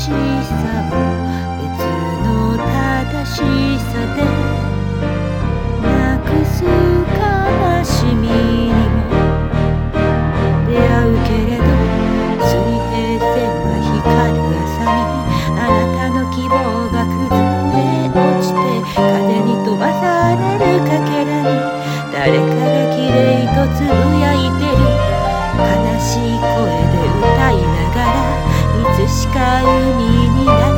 しさを別の正しさでなくす悲しみにも出会うけれど、水平線が光る朝にあなたの希望が崩れ落ちて、風に飛ばされるかけらに誰かが綺麗とつぶやいてる。悲しい声で歌いながらいつしか海になる